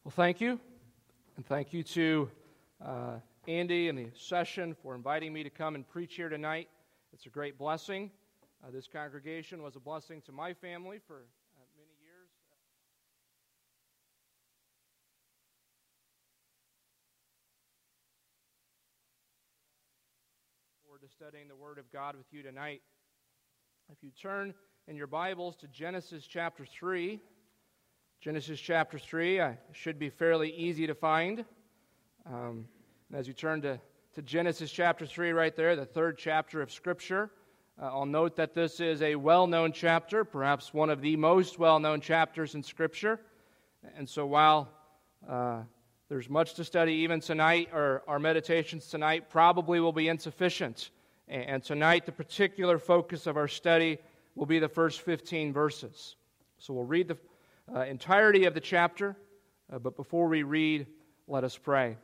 Well, thank you, and thank you to Andy and the session for inviting me to come and preach here tonight. It's a great blessing. This congregation was a blessing to my family for many years. Forward to studying the Word of God with you tonight. If you turn in your Bibles to Genesis chapter 3, Genesis chapter 3 should be fairly easy to find. And as you turn to Genesis chapter 3 right there, the third chapter of Scripture, I'll note that this is a well-known chapter, perhaps one of the most well-known chapters in Scripture. And so while there's much to study even tonight, or our meditations tonight probably will be insufficient. And tonight, the particular focus of our study will be the first 15 verses. So we'll read the entirety of the chapter, but before we read, let us pray.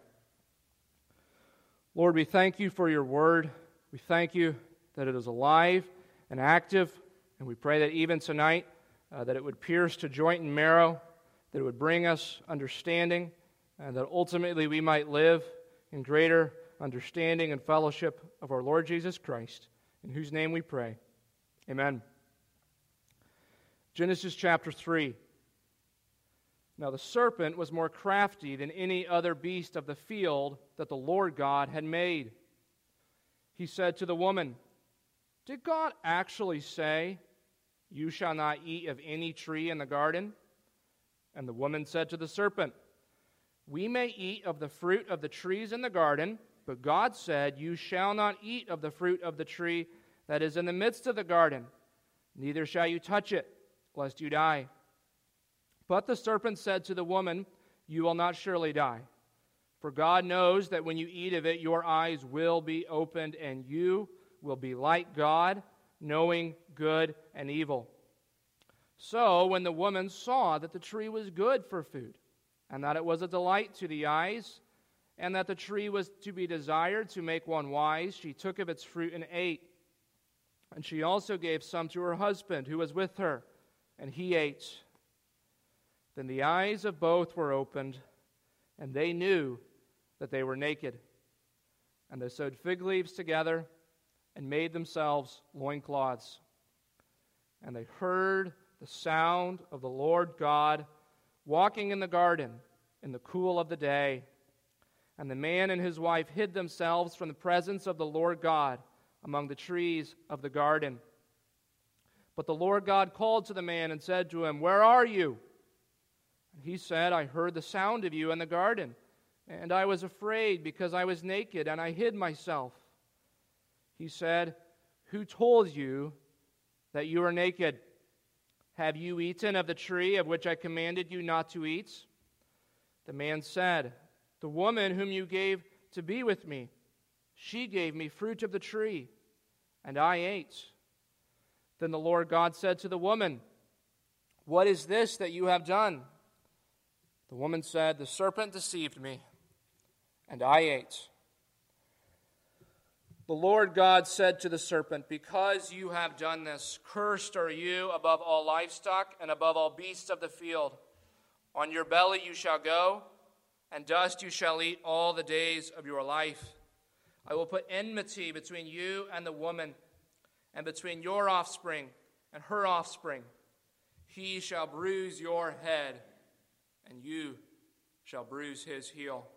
Lord, we thank you for your word. We thank you that it is alive and active, and we pray that even tonight, that it would pierce to joint and marrow, that it would bring us understanding, and that ultimately we might live in greater understanding and fellowship of our Lord Jesus Christ, in whose name we pray. Amen. Genesis chapter 3. Now the serpent was more crafty than any other beast of the field that the Lord God had made. He said to the woman, "Did God actually say, 'You shall not eat of any tree in the garden'?" And the woman said to the serpent, "We may eat of the fruit of the trees in the garden, but God said, 'You shall not eat of the fruit of the tree that is in the midst of the garden, neither shall you touch it, lest you die.' But the serpent said to the woman, 'You will not surely die. For God knows that when you eat of it, your eyes will be opened, and you will be like God, knowing good and evil.' So when the woman saw that the tree was good for food, and that it was a delight to the eyes, and that the tree was to be desired to make one wise, she took of its fruit and ate. And she also gave some to her husband, who was with her, and he ate. Then the eyes of both were opened, and they knew that they were naked. And they sewed fig leaves together and made themselves loincloths. And they heard the sound of the Lord God walking in the garden in the cool of the day. And the man and his wife hid themselves from the presence of the Lord God among the trees of the garden. But the Lord God called to the man and said to him, 'Where are you?' And he said, 'I heard the sound of you in the garden, and I was afraid because I was naked, and I hid myself.' He said, 'Who told you that you are naked? Have you eaten of the tree of which I commanded you not to eat?' The man said, 'The woman whom you gave to be with me, she gave me fruit of the tree, and I ate.' Then the Lord God said to the woman, 'What is this that you have done?' The woman said, 'The serpent deceived me, and I ate.' The Lord God said to the serpent, 'Because you have done this, cursed are you above all livestock and above all beasts of the field. On your belly you shall go, and dust you shall eat all the days of your life. I will put enmity between you and the woman, and between your offspring and her offspring. He shall bruise your head, and you shall bruise his heel.'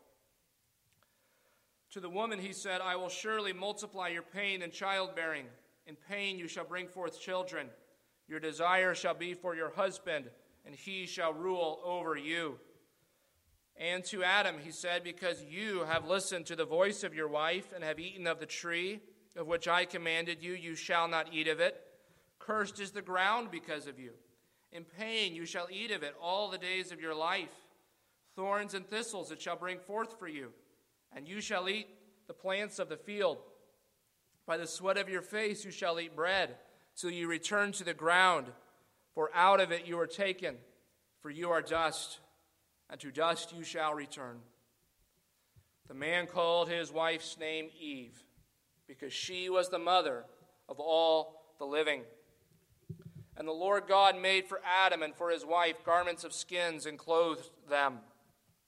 To the woman he said, 'I will surely multiply your pain in childbearing. In pain you shall bring forth children. Your desire shall be for your husband, and he shall rule over you.' And to Adam he said, 'Because you have listened to the voice of your wife, and have eaten of the tree of which I commanded you, you shall not eat of it. Cursed is the ground because of you. In pain you shall eat of it all the days of your life. Thorns and thistles it shall bring forth for you, and you shall eat the plants of the field. By the sweat of your face you shall eat bread, till you return to the ground, for out of it you are taken, for you are dust, and to dust you shall return.' The man called his wife's name Eve, because she was the mother of all the living. And the Lord God made for Adam and for his wife garments of skins and clothed them.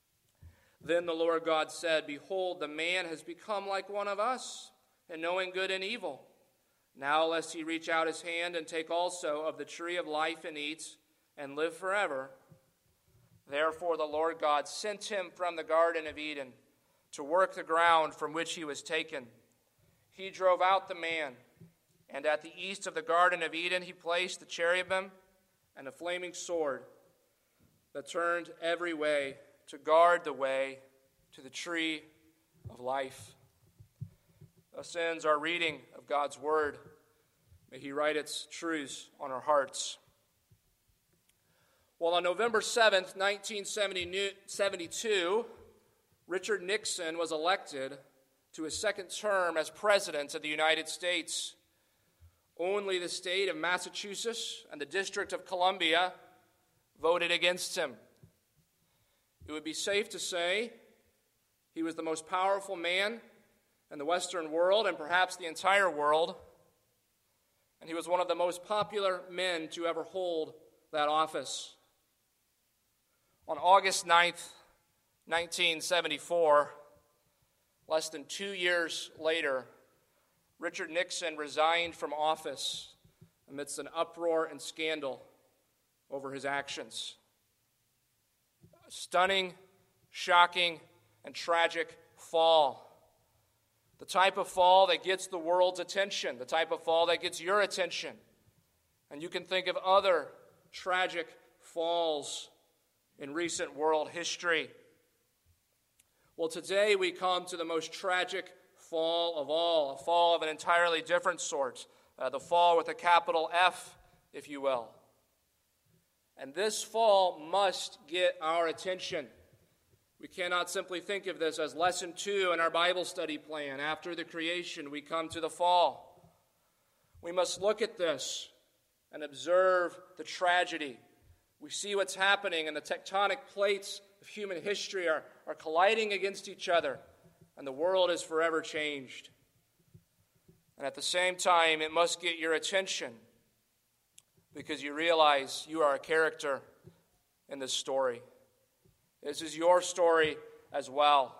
Then the Lord God said, Behold, the man has become like one of us, in knowing good and evil. Now lest he reach out his hand and take also of the tree of life and eat, and live forever. Therefore the Lord God sent him from the Garden of Eden to work the ground from which he was taken. He drove out the man, and at the east of the Garden of Eden he placed the cherubim and a flaming sword that turned every way to guard the way to the tree of life. Thus ends our reading of God's word. May he write its truths on our hearts. Well, on November 7th, 1972, Richard Nixon was elected to his second term as President of the United States. Only the state of Massachusetts and the District of Columbia voted against him. It would be safe to say he was the most powerful man in the Western world and perhaps the entire world, and he was one of the most popular men to ever hold that office. On August 9th, 1974, less than 2 years later, Richard Nixon resigned from office amidst an uproar and scandal over his actions. A stunning, shocking, and tragic fall. The type of fall that gets the world's attention, the type of fall that gets your attention. And you can think of other tragic falls in recent world history. Well, today we come to the most tragic fall of all, a fall of an entirely different sort, the fall with a capital F, if you will. And this fall must get our attention. We cannot simply think of this as lesson 2 in our Bible study plan. After the creation, we come to the fall. We must look at this and observe the tragedy. We see what's happening, and the tectonic plates of human history are colliding against each other, and the world is forever changed. And at the same time, it must get your attention because you realize you are a character in this story. This is your story as well.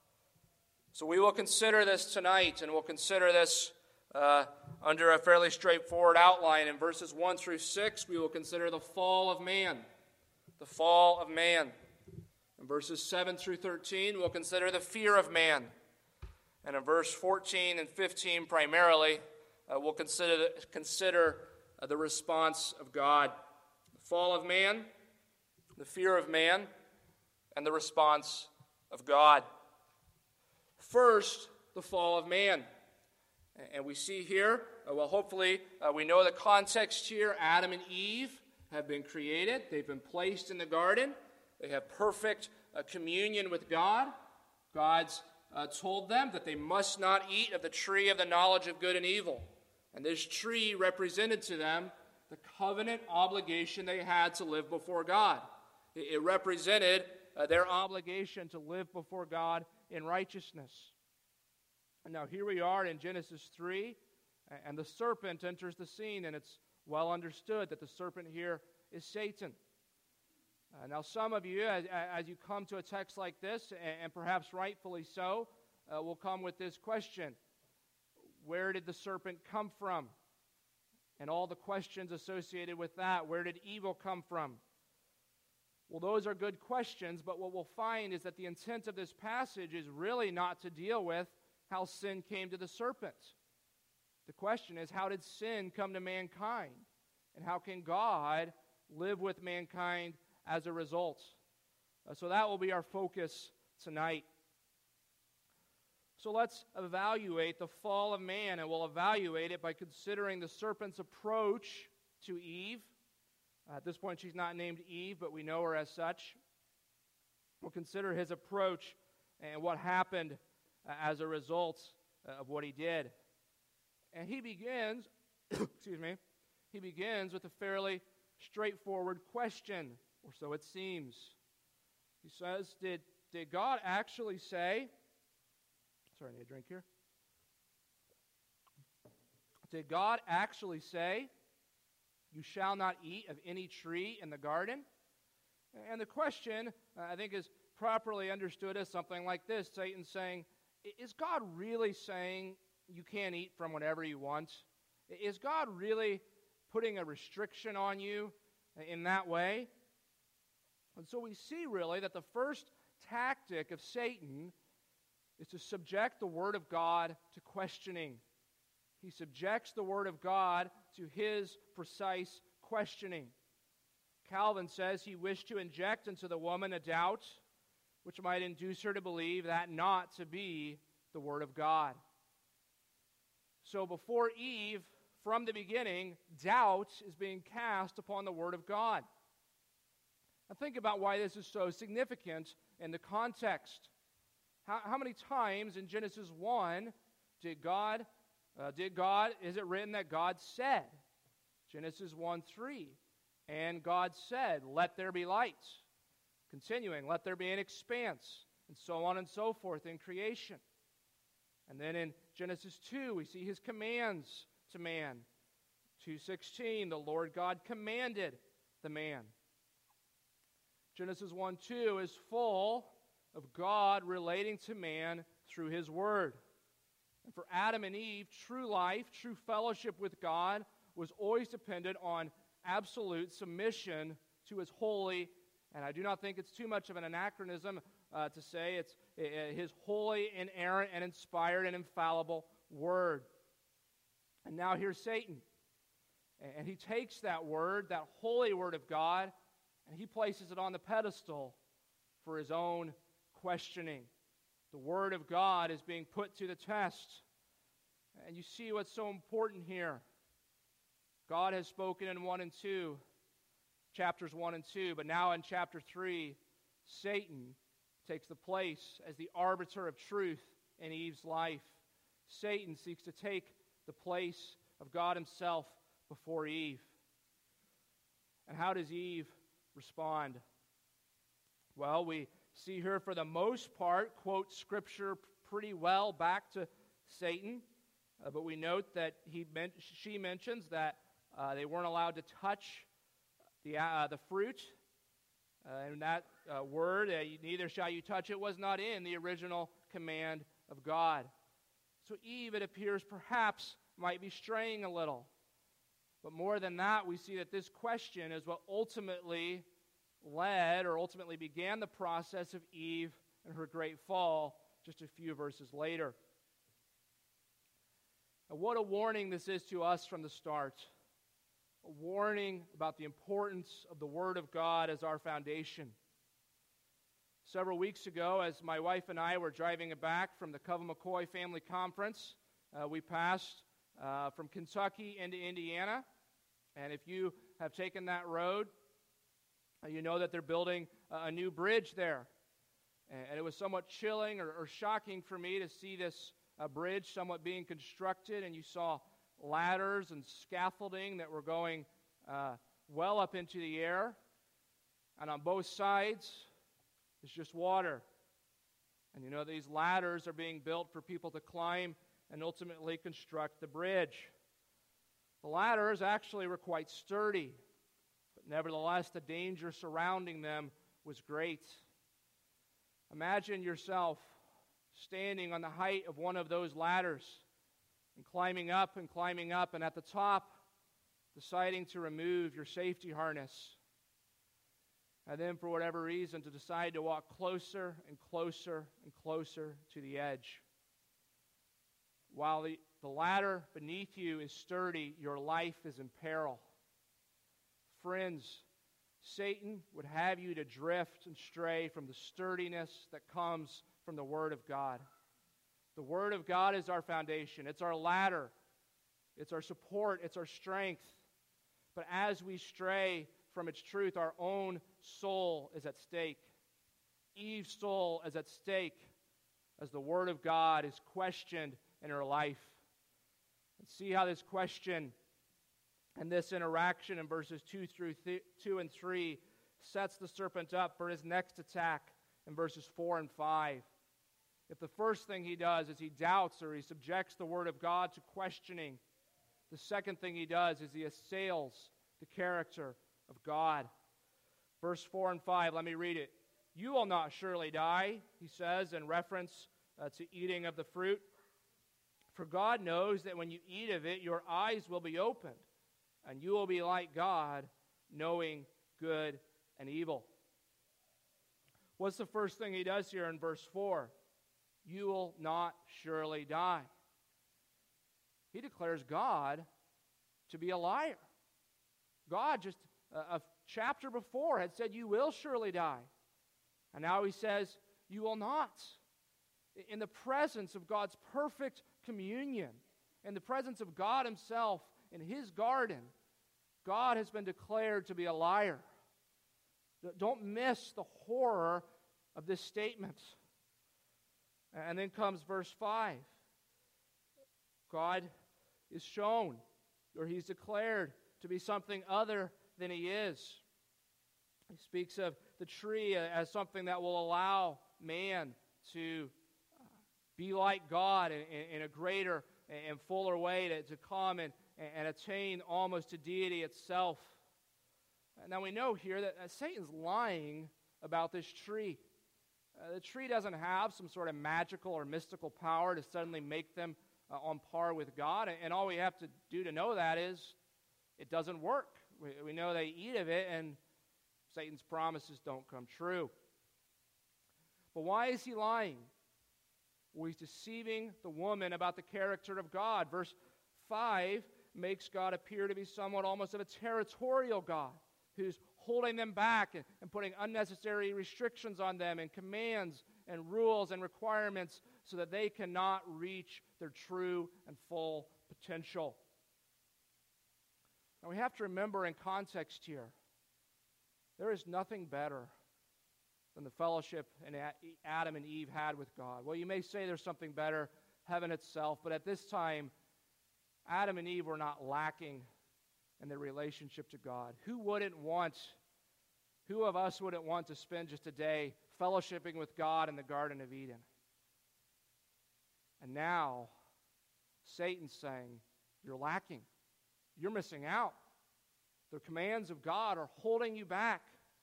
So we will consider this tonight, and we'll consider this under a fairly straightforward outline. In verses 1 through 6, we will consider the fall of man. The fall of man. In verses 7 through 13, we'll consider the fear of man. And in verse 14 and 15 primarily, we'll consider the response of God. The fall of man, the fear of man, and the response of God. First, the fall of man. And we see here, hopefully we know the context here. Adam and Eve have been created. They've been placed in the garden. They have perfect communion with God. God's told them that they must not eat of the tree of the knowledge of good and evil. And this tree represented to them the covenant obligation they had to live before God. It represented their obligation to live before God in righteousness. And now here we are in Genesis 3, and the serpent enters the scene, and it's well understood that the serpent here is Satan. Now some of you, as you come to a text like this, and perhaps rightfully so, will come with this question: where did the serpent come from? And all the questions associated with that. Where did evil come from? Well, those are good questions, but what we'll find is that the intent of this passage is really not to deal with how sin came to the serpent. The question is, how did sin come to mankind? And how can God live with mankind as a result? So that will be our focus tonight. So let's evaluate the fall of man, and we'll evaluate it by considering the serpent's approach to Eve. At this point, she's not named Eve, but we know her as such. We'll consider his approach and what happened as a result of what he did. And he begins, he begins with a fairly straightforward question, or so it seems. He says, did God actually say, sorry, I need a drink here. Did God actually say, you shall not eat of any tree in the garden? And the question, I think, is properly understood as something like this. Satan saying, is God really saying you can't eat from whatever you want? Is God really putting a restriction on you in that way? And so we see really that the first tactic of Satan is to subject the Word of God to questioning. He subjects the Word of God to his precise questioning. Calvin says he wished to inject into the woman a doubt which might induce her to believe that not to be the Word of God. So before Eve, from the beginning, doubt is being cast upon the Word of God. Now think about why this is so significant in the context. How many times in Genesis 1 is it written that God said? Genesis 1:3. And God said, let there be light. Continuing, let there be an expanse, and so on and so forth in creation. And then in Genesis 2, we see his commands to man. 2:16, the Lord God commanded the man. Genesis 1:2 is full of God relating to man through his word. And for Adam and Eve, true life, true fellowship with God was always dependent on absolute submission to his holy, and I do not think it's too much of an anachronism to say it's his holy, inerrant, and inspired and infallible word. And now here's Satan. And he takes that word, that holy word of God, and he places it on the pedestal for his own questioning. The word of God is being put to the test. And you see what's so important here. God has spoken in 1 and 2, chapters 1 and 2, but now in chapter 3, Satan takes the place as the arbiter of truth in Eve's life. Satan seeks to take the place of God himself before Eve. And how does Eve respond? Well, we see her for the most part quote Scripture pretty well back to Satan, but we note that she mentions that they weren't allowed to touch the fruit, and that word, neither shall you touch it, was not in the original command of God. So Eve, it appears, perhaps might be straying a little. But more than that, we see that this question is what ultimately began the process of Eve and her great fall just a few verses later. And what a warning this is to us from the start. A warning about the importance of the Word of God as our foundation. Several weeks ago, as my wife and I were driving back from the Cova-McCoy Family Conference, we passed from Kentucky into Indiana. And if you have taken that road, you know that they're building a new bridge there. And it was somewhat chilling or shocking for me to see this bridge somewhat being constructed, and you saw ladders and scaffolding that were going well up into the air. And on both sides, it's just water. And you know, these ladders are being built for people to climb and ultimately construct the bridge. The ladders actually were quite sturdy, but nevertheless, the danger surrounding them was great. Imagine yourself standing on the height of one of those ladders and climbing up, and at the top, deciding to remove your safety harness. And then, for whatever reason, to decide to walk closer and closer and closer to the edge. While the ladder beneath you is sturdy, your life is in peril. Friends, Satan would have you to drift and stray from the sturdiness that comes from the Word of God. The Word of God is our foundation. It's our ladder. It's our support. It's our strength. But as we stray from its truth, our own soul is at stake. Eve's soul is at stake as the Word of God is questioned in her life. And see how this question and this interaction in verses 2 and 3 sets the serpent up for his next attack in verses 4 and 5. If the first thing he does is he doubts or he subjects the Word of God to questioning, the second thing he does is he assails the character of God. Verse 4 and 5, let me read it. "You will not surely die," he says in reference to eating of the fruit. "For God knows that when you eat of it, your eyes will be opened, and you will be like God, knowing good and evil." What's the first thing he does here in verse 4? You will not surely die. He declares God to be a liar. God, just a chapter before, had said, "You will surely die." And now he says, "You will not." In the presence of God's perfect communion, in the presence of God himself in his garden, God has been declared to be a liar. Don't miss the horror of this statement. And then comes verse 5. God is shown, or he's declared to be something other than he is. He speaks of the tree as something that will allow man to be like God in a greater and fuller way, to come and attain almost to deity itself. Now we know here that Satan's lying about this tree. The tree doesn't have some sort of magical or mystical power to suddenly make them on par with God. And all we have to do to know that is it doesn't work. We know they eat of it and Satan's promises don't come true. But why is he lying? Well, he's deceiving the woman about the character of God. Verse 5 makes God appear to be somewhat almost of a territorial God who's holding them back and putting unnecessary restrictions on them and commands and rules and requirements so that they cannot reach their true and full potential. Now we have to remember in context here, there is nothing better than the fellowship Adam and Eve had with God. Well, you may say there's something better, heaven itself, but at this time, Adam and Eve were not lacking in their relationship to God. Who of us wouldn't want to spend just a day fellowshipping with God in the Garden of Eden? And now, Satan's saying, you're lacking. You're missing out. The commands of God are holding you back.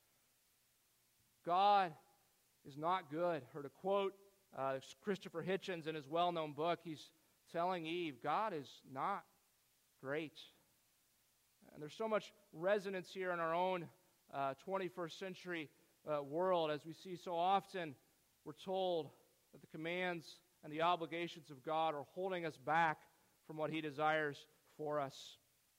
God is not good. Or to quote Christopher Hitchens in his well-known book, he's telling Eve, God is not great. And there's so much resonance here in our own 21st century world, as we see so often we're told that the commands and the obligations of God are holding us back from what he desires for us.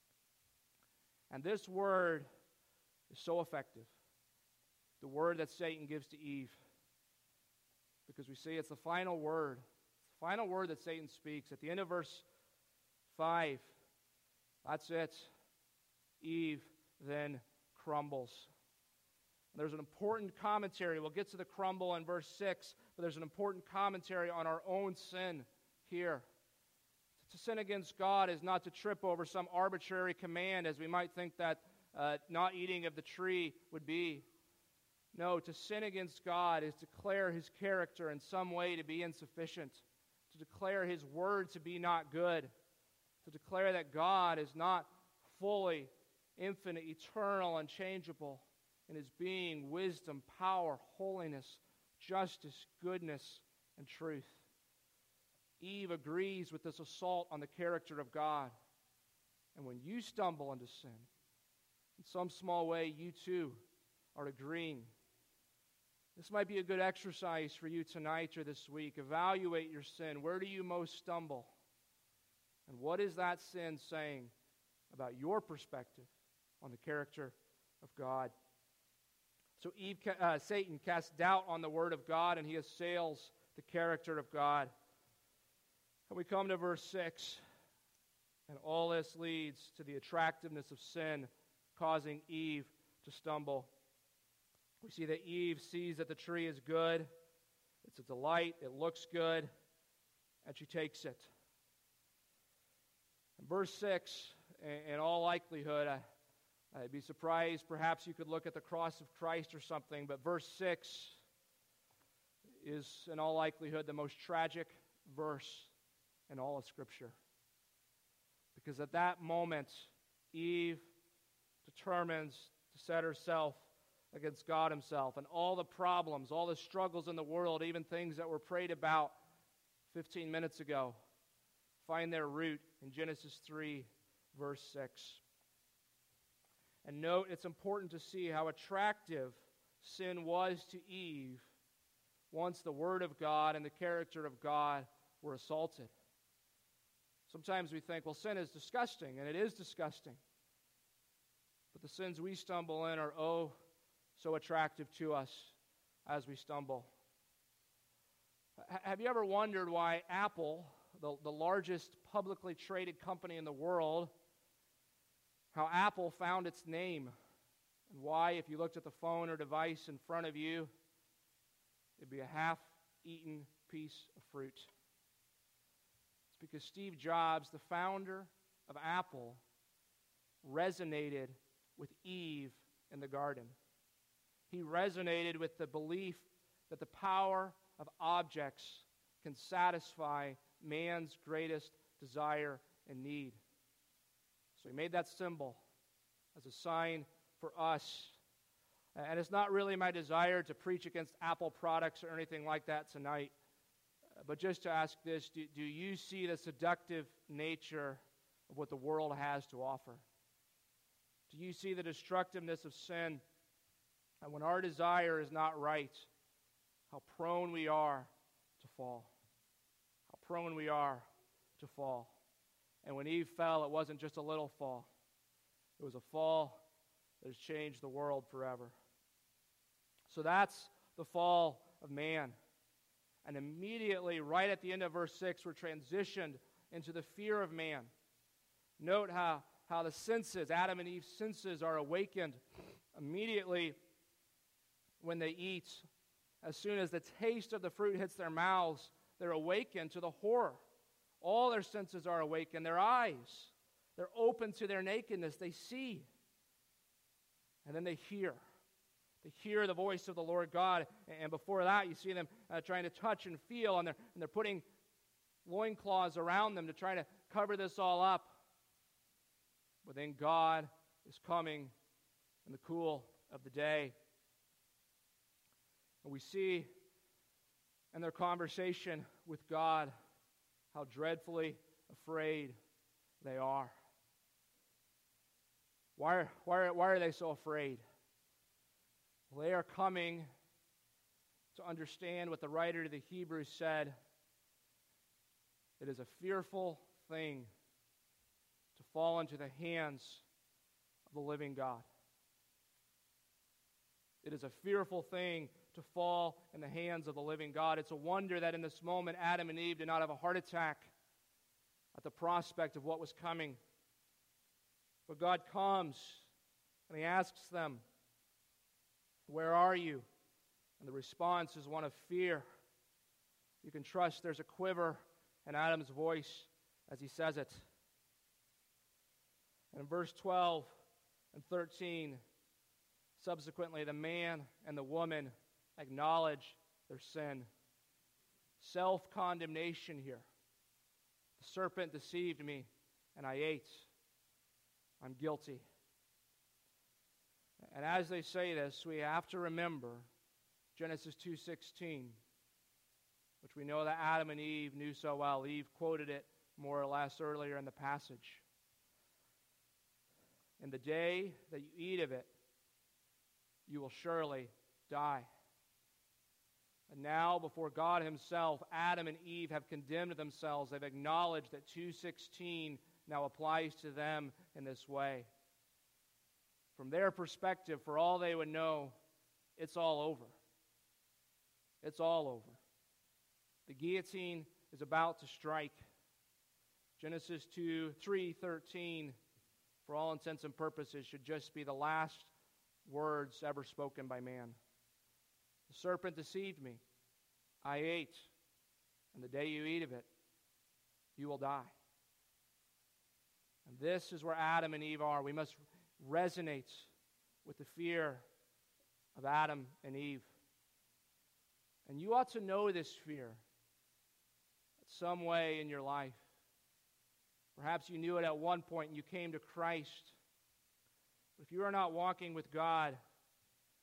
And this word is so effective. The word that Satan gives to Eve. Because we see it's the final word. It's the final word that Satan speaks. At the end of verse 5, that's it. Eve then crumbles. And there's an important commentary. We'll get to the crumble in verse 6, but there's an important commentary on our own sin here. To sin against God is not to trip over some arbitrary command, as we might think that not eating of the tree would be. No, to sin against God is to declare his character in some way to be insufficient, to declare his word to be not good, to declare that God is not fully infinite, eternal, unchangeable in his being, wisdom, power, holiness, justice, goodness, and truth. Eve agrees with this assault on the character of God. And when you stumble into sin, in some small way, you too are agreeing. This might be a good exercise for you tonight or this week. Evaluate your sin. Where do you most stumble? And what is that sin saying about your perspective on the character of God? So Satan casts doubt on the word of God, and he assails the character of God. And we come to verse 6, and all this leads to the attractiveness of sin, causing Eve to stumble. We see that Eve sees that the tree is good, it's a delight, it looks good, and she takes it. In verse 6, in all likelihood, I'd be surprised, perhaps you could look at the cross of Christ or something, but verse 6 is in all likelihood the most tragic verse in all of Scripture. Because at that moment, Eve determines to set herself against God himself. And all the problems, all the struggles in the world, even things that were prayed about 15 minutes ago, find their root in Genesis 3, verse 6. And note, it's important to see how attractive sin was to Eve once the Word of God and the character of God were assaulted. Sometimes we think, well, sin is disgusting, and it is disgusting. But the sins we stumble in are so attractive to us as we stumble. Have you ever wondered why Apple, the largest publicly traded company in the world, how Apple found its name, and why, if you looked at the phone or device in front of you, it'd be a half-eaten piece of fruit? It's because Steve Jobs, the founder of Apple, resonated with Eve in the garden. He resonated with the belief that the power of objects can satisfy man's greatest desire and need. So he made that symbol as a sign for us. And it's not really my desire to preach against Apple products or anything like that tonight, but just to ask this, do you see the seductive nature of what the world has to offer? Do you see the destructiveness of sin? And when our desire is not right, how prone we are to fall. How prone we are to fall. And when Eve fell, it wasn't just a little fall. It was a fall that has changed the world forever. So that's the fall of man. And immediately, right at the end of verse 6, we're transitioned into the fear of man. Note how the senses, Adam and Eve's senses, are awakened immediately when they eat. As soon as the taste of the fruit hits their mouths, they're awakened to the horror. All their senses are awakened. Their eyes, they're open to their nakedness. They see. And then they hear. They hear the voice of the Lord God. And before that, you see them trying to touch and feel, and they're putting loincloths around them to try to cover this all up. But then God is coming in the cool of the day. And we see in their conversation with God how dreadfully afraid they are. Why are they so afraid? Well, they are coming to understand what the writer to the Hebrews said. It is a fearful thing to fall into the hands of the living God. It is a fearful thing to fall in the hands of the living God. It's a wonder that in this moment Adam and Eve did not have a heart attack at the prospect of what was coming. But God comes and he asks them, "Where are you?" And the response is one of fear. You can trust there's a quiver in Adam's voice as he says it. And in verse 12 and 13, subsequently the man and the woman acknowledge their sin. Self-condemnation here. The serpent deceived me, and I ate. I'm guilty. And as they say this, we have to remember Genesis 2:16, which we know that Adam and Eve knew so well. Eve quoted it more or less earlier in the passage. "In the day that you eat of it, you will surely die." And now, before God himself, Adam and Eve have condemned themselves. They've acknowledged that 2:16 now applies to them in this way. From their perspective, for all they would know, it's all over. It's all over. The guillotine is about to strike. Genesis 3:13, for all intents and purposes, should just be the last words ever spoken by man. The serpent deceived me. I ate. And the day you eat of it, you will die. And this is where Adam and Eve are. We must resonate with the fear of Adam and Eve. And you ought to know this fear some way in your life. Perhaps you knew it at one point and you came to Christ. But if you are not walking with God,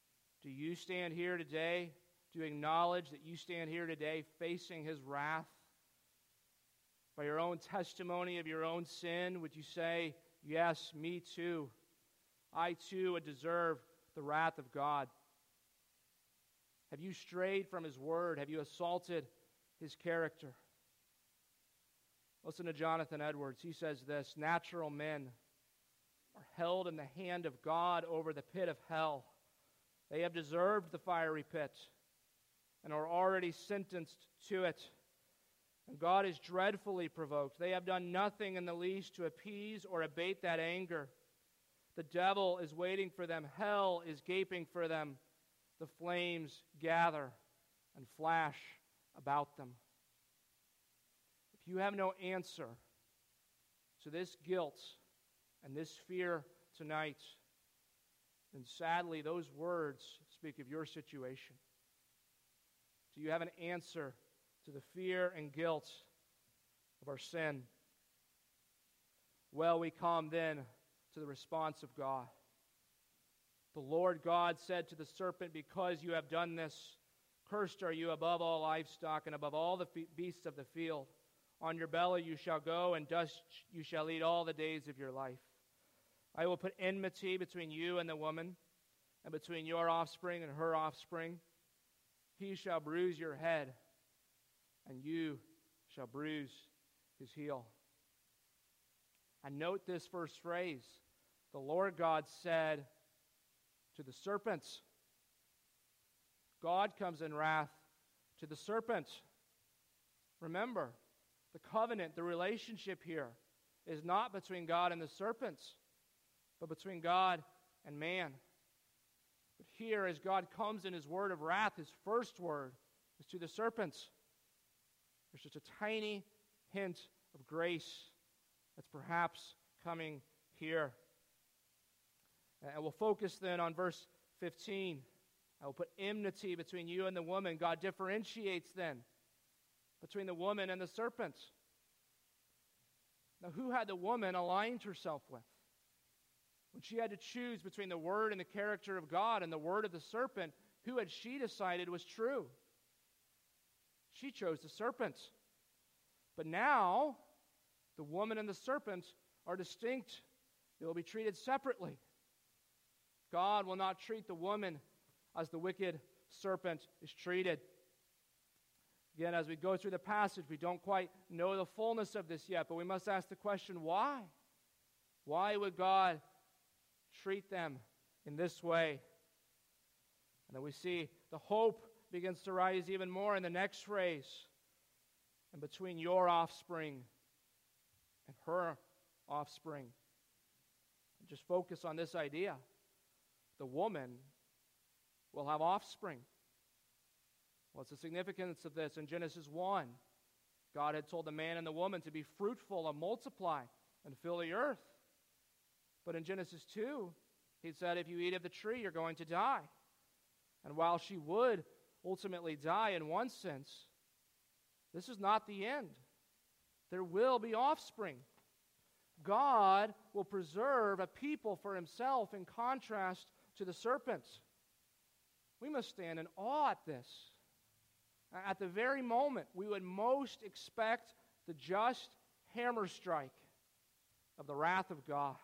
Do you stand here today? Do you acknowledge that you stand here today facing his wrath? By your own testimony of your own sin, would you say, yes, me too. I too would deserve the wrath of God. Have you strayed from his word? Have you assaulted his character? Listen to Jonathan Edwards. He says this: natural men are held in the hand of God over the pit of hell. They have deserved the fiery pit and are already sentenced to it. And God is dreadfully provoked. They have done nothing in the least to appease or abate that anger. The devil is waiting for them. Hell is gaping for them. The flames gather and flash about them. If you have no answer to this guilt and this fear tonight, then sadly those words speak of your situation. Do you have an answer to the fear and guilt of our sin? Well, we come then to the response of God. The Lord God said to the serpent, because you have done this, cursed are you above all livestock and above all the beasts of the field. On your belly you shall go, and dust you shall eat all the days of your life. I will put enmity between you and the woman, and between your offspring and her offspring. He shall bruise your head, and you shall bruise his heel. And note this first phrase. The Lord God said to the serpent. God comes in wrath to the serpent. Remember, the covenant, the relationship here is not between God and the serpent, but between God and man. But here, as God comes in his word of wrath, his first word is to the serpent. There's just a tiny hint of grace that's perhaps coming here. And we'll focus then on verse 15. I will put enmity between you and the woman. God differentiates then between the woman and the serpent. Now, who had the woman aligned herself with? When she had to choose between the word and the character of God and the word of the serpent, who had she decided was true? She chose the serpent. But now, the woman and the serpent are distinct. They will be treated separately. God will not treat the woman as the wicked serpent is treated. Again, as we go through the passage, we don't quite know the fullness of this yet, but we must ask the question, why? Why would God treat them in this way? And then we see the hope begins to rise even more in the next phrase. And between your offspring and her offspring. And just focus on this idea. The woman will have offspring. What's the significance of this? In Genesis 1, God had told the man and the woman to be fruitful and multiply and fill the earth. But in Genesis 2, he said, if you eat of the tree, you're going to die. And while she would ultimately die in one sense, this is not the end. There will be offspring. God will preserve a people for himself in contrast to the serpent. We must stand in awe at this. At the very moment we would most expect the just hammer strike of the wrath of God,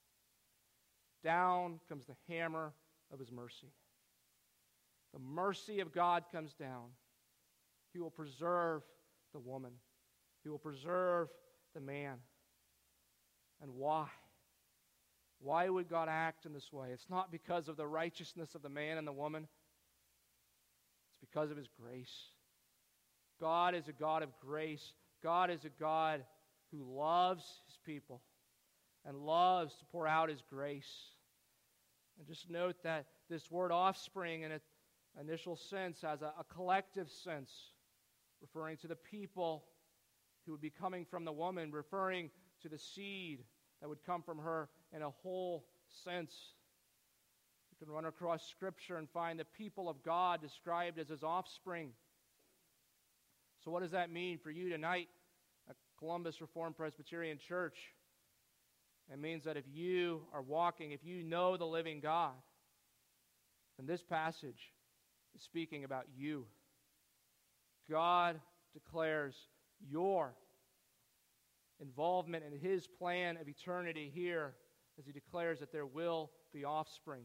down comes the hammer of his mercy. The mercy of God comes down. He will preserve the woman. He will preserve the man. And why? Why would God act in this way? It's not because of the righteousness of the man and the woman. It's because of his grace. God is a God of grace. God is a God who loves his people and loves to pour out his grace. And just note that this word offspring in its initial sense has a collective sense, referring to the people who would be coming from the woman, referring to the seed that would come from her in a whole sense. You can run across Scripture and find the people of God described as his offspring. So what does that mean for you tonight at Columbus Reformed Presbyterian Church? It means that if you are walking, if you know the living God, And this passage is speaking about you. God declares your involvement in his plan of eternity here as he declares that there will be offspring.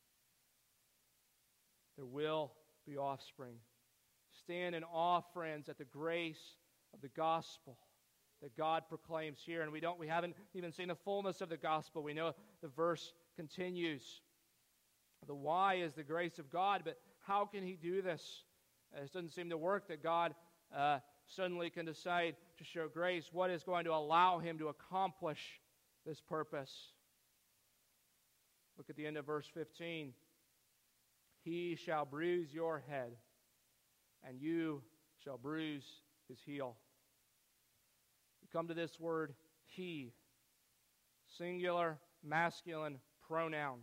There will be offspring. Stand in awe, friends, at the grace of the gospel that God proclaims here. And we haven't even seen the fullness of the gospel. We know the verse continues. The why is the grace of God, but how can he do this? It doesn't seem to work that God suddenly can decide to show grace. What is going to allow him to accomplish this purpose? Look at the end of verse 15. He shall bruise your head, and you shall bruise his heel. We come to this word, he, singular, masculine pronoun.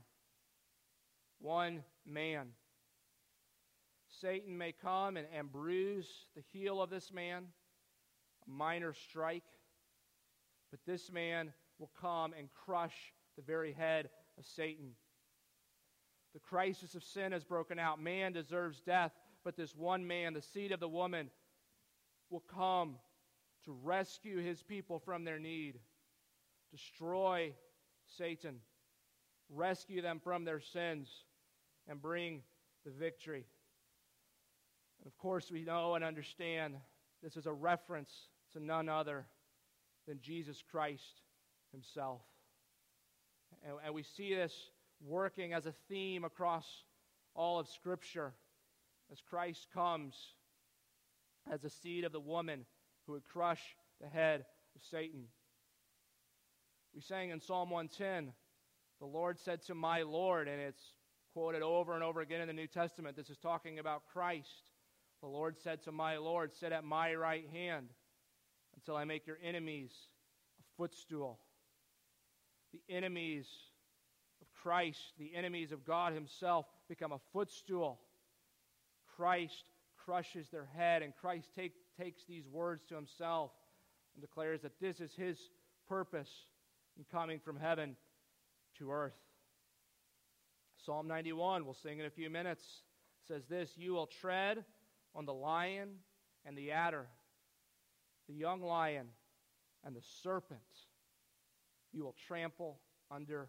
One man. Satan may come and bruise the heel of this man, a minor strike, but this man will come and crush the very head of Satan. The crisis of sin has broken out. Man deserves death, but this one man, the seed of the woman, will come to rescue his people from their need, destroy Satan, rescue them from their sins, and bring the victory. And of course, we know and understand this is a reference to none other than Jesus Christ himself. And we see this working as a theme across all of Scripture as Christ comes as the seed of the woman who would crush the head of Satan. We sang in Psalm 110, the Lord said to my Lord, and it's quoted over and over again in the New Testament. This is talking about Christ. The Lord said to my Lord, sit at my right hand until I make your enemies a footstool. The enemies of Christ, the enemies of God himself, become a footstool. Christ crushes their head, and Christ takes these words to himself and declares that this is his purpose in coming from heaven to earth. Psalm 91, we'll sing in a few minutes, says this, you will tread on the lion and the adder, the young lion and the serpent you will trample underfoot.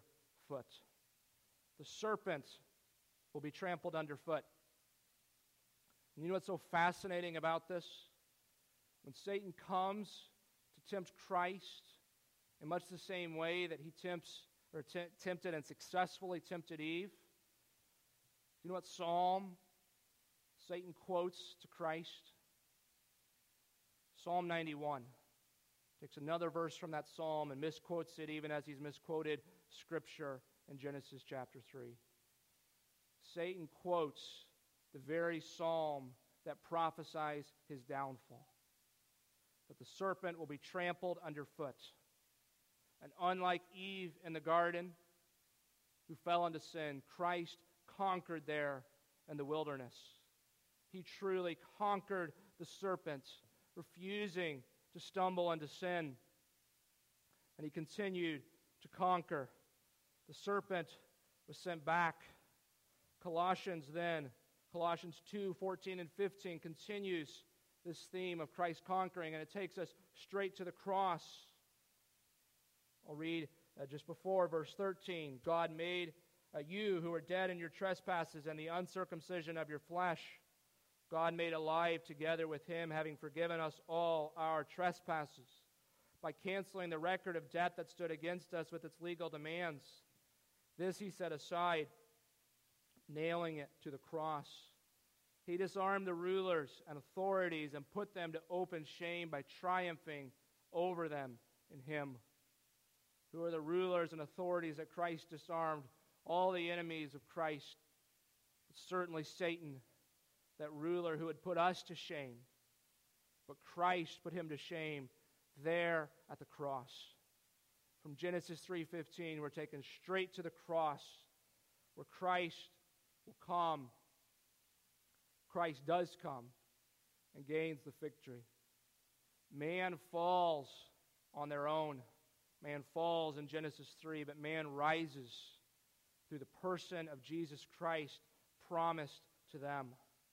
The serpent will be trampled underfoot. And you know what's so fascinating about this? When Satan comes to tempt Christ in much the same way that he tempted and successfully tempted Eve, you know what psalm Satan quotes to Christ? Psalm 91. Takes another verse from that psalm and misquotes it even as he's misquoted Scripture in Genesis chapter 3. Satan quotes the very psalm that prophesies his downfall. That the serpent will be trampled underfoot. And unlike Eve in the garden, who fell into sin, Christ conquered there in the wilderness. He truly conquered the serpent, refusing to stumble into sin. And he continued to conquer. The serpent was sent back. Colossians 2, 14 and 15 continues this theme of Christ conquering, and it takes us straight to the cross. I'll read just before verse 13. God made you who were dead in your trespasses and the uncircumcision of your flesh, God made alive together with him, having forgiven us all our trespasses, by canceling the record of debt that stood against us with its legal demands. This he set aside, nailing it to the cross. He disarmed the rulers and authorities and put them to open shame by triumphing over them in him. Who are the rulers and authorities that Christ disarmed? All the enemies of Christ. But certainly Satan, that ruler who had put us to shame. But Christ put him to shame there at the cross. From Genesis 3:15, we're taken straight to the cross where Christ will come. Christ does come and gains the victory. Man falls on their own. Man falls in Genesis 3, but man rises through the person of Jesus Christ, promised to them.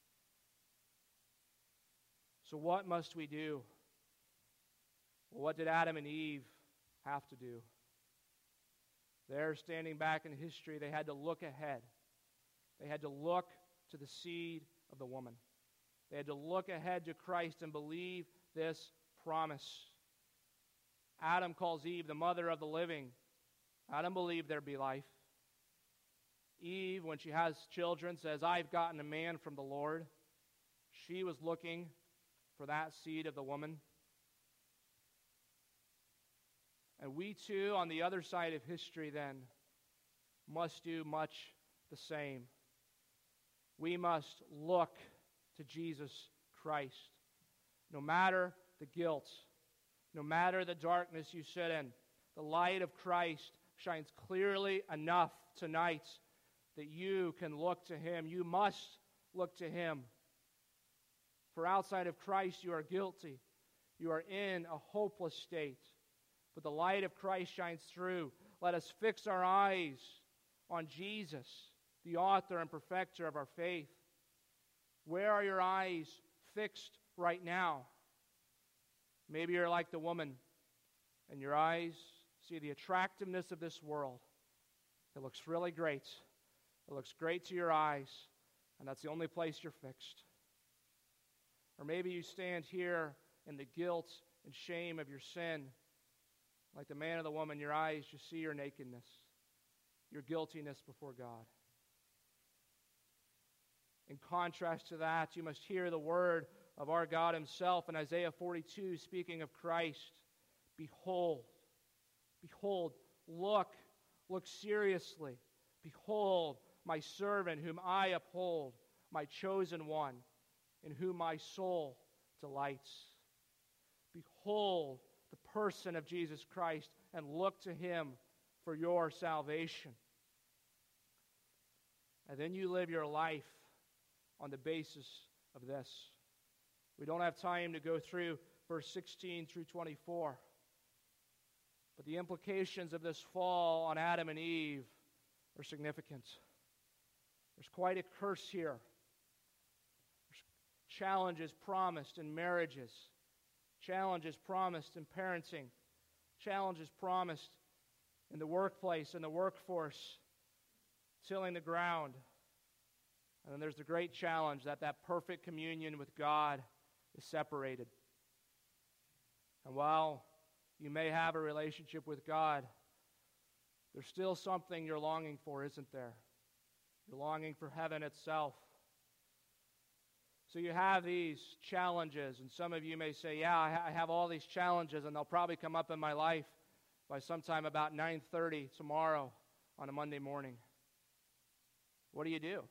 So what must we do? Well, what did Adam and Eve have to do? They're standing back in history. They had to look ahead. They had to look to the seed of the woman. They had to look ahead to Christ and believe this promise. Adam calls Eve the mother of the living. Adam believed there'd be life. Eve, when she has children, says, I've gotten a man from the Lord. She was looking for that seed of the woman. And we too, on the other side of history then, must do much the same. We must look to Jesus Christ. No matter the guilt, no matter the darkness you sit in, the light of Christ shines clearly enough tonight that you can look to Him. You must look to Him. For outside of Christ you are guilty. You are in a hopeless state. But the light of Christ shines through. Let us fix our eyes on Jesus, the author and perfecter of our faith. Where are your eyes fixed right now? Maybe you're like the woman, and your eyes see the attractiveness of this world. It looks really great. It looks great to your eyes, and that's the only place you're fixed. Or maybe you stand here in the guilt and shame of your sin. Like the man or the woman, your eyes just see your nakedness, your guiltiness before God. In contrast to that, you must hear the word of our God Himself in Isaiah 42, speaking of Christ. Behold, behold, look seriously. Behold, my servant whom I uphold, my chosen one, in whom my soul delights. Behold the person of Jesus Christ and look to Him for your salvation. And then you live your life on the basis of this. We don't have time to go through verse 16 through 24. But the implications of this fall on Adam and Eve are significant. There's quite a curse here. There's challenges promised in marriages. Challenges promised in parenting. Challenges promised in the workplace, in the workforce, tilling the ground. And then there's the great challenge that perfect communion with God is separated. And while you may have a relationship with God, there's still something you're longing for, isn't there? You're longing for heaven itself. So you have these challenges, and some of you may say, yeah, I have all these challenges, and they'll probably come up in my life by sometime about 9:30 tomorrow on a Monday morning. What do? You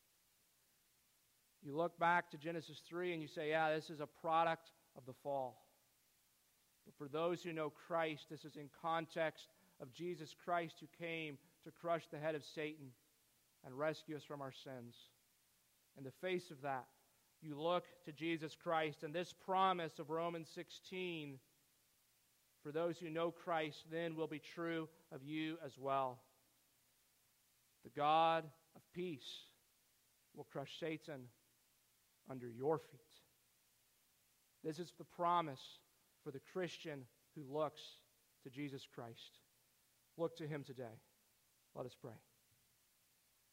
look back to Genesis 3 and you say, yeah, this is a product of the fall. But for those who know Christ, this is in context of Jesus Christ who came to crush the head of Satan and rescue us from our sins. In the face of that, you look to Jesus Christ, and this promise of Romans 16, for those who know Christ, then will be true of you as well. The God of peace will crush Satan under your feet. This is the promise for the Christian who looks to Jesus Christ. Look to Him today. Let us pray.